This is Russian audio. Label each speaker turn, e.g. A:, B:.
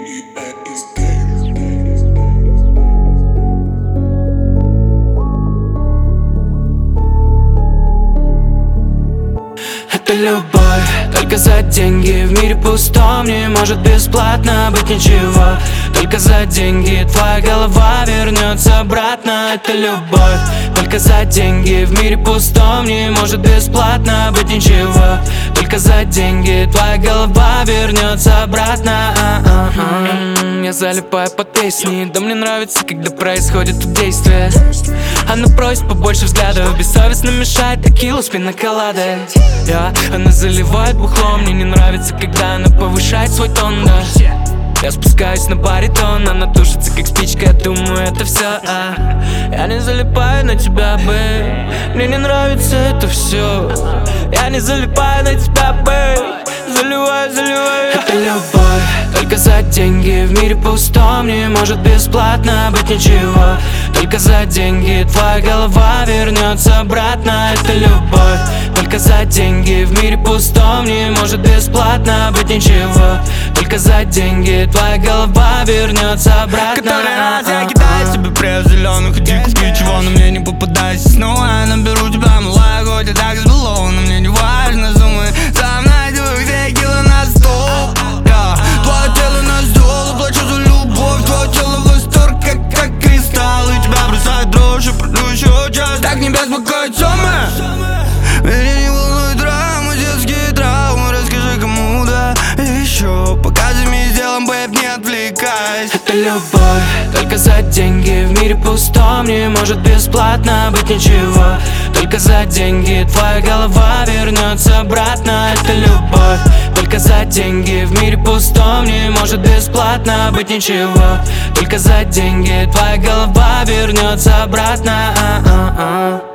A: Это любовь только за деньги. В мире пустом не может бесплатно быть ничего. Только за деньги твоя голова вернется обратно. Это любовь только за деньги. В мире пустом не может бесплатно быть ничего. Только за деньги твоя голова вернется обратно. Я залипаю под песни. Да мне нравится, когда происходит действие. Она просит побольше взглядов, бессовестно мешает текилу с пинаколадой. Она заливает бухло, мне не нравится, когда она повышает свой тон, да. Я спускаюсь на баритон, она тушится как спичка, я думаю, это все. Я не залипаю на тебя, бэй, мне не нравится это все. Я не залипаю на тебя, бэй, заливаю. Это любовь только за деньги. В мире пустом не может бесплатно быть ничего. Только за деньги твоя голова вернется обратно. Это любовь только за деньги. В мире пустом не может бесплатно быть ничего. Только за деньги твоя голова вернется обратно.
B: Который раз я кидаю тебе пресс зеленый, хоти купить чего, но мне не попадайся снова. Я наберу тебя, малая, хоть и так сбыло, но мне не важно суммы. Сам найду где кило на стол. Твое тело на стол, плачу за любовь. Твое тело в восторг, как кристалл. И тебя бросает дрожь, и продлю еще час. Так не беспокоит суммы. Меня не волнует драма, детские травмы. Расскажи кому, да, еще. Пока займись делом, бэйб, не отвлекайся.
A: Это любовь только за деньги. В мире пустом не может бесплатно быть ничего. Только за деньги твоя голова вернется обратно. Это любовь только за деньги. В мире пустом не может бесплатно быть ничего. Только за деньги твоя голова вернется обратно.